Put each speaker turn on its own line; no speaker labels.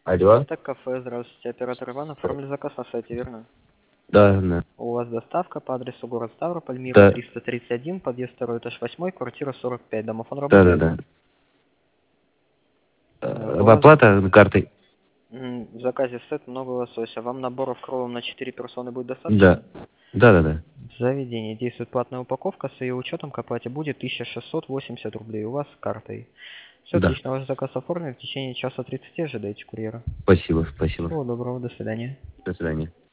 Алло?
Это кафе, здравствуйте. Оператор Иван, оформили заказ на сайте, верно?
Да, да.
У вас доставка по адресу город Ставрополь, Мира
Да,
331, подъезд 2, этаж 8, квартира 45. Домофон
да, да,
работает?
да.
У вас
Оплата картой?
в заказе сет много лосося. Вам наборов кровом на 4 персоны будет
Да.
достаточно?
Да, да, да.
В заведении действует платная упаковка, с ее учетом к оплате будет 1680 рублей. У вас с картой. Все
Да.
отлично, ваш заказ оформлен. В течение часа 30 ожидайте курьера.
Спасибо, спасибо.
Всего доброго, до свидания.
До свидания.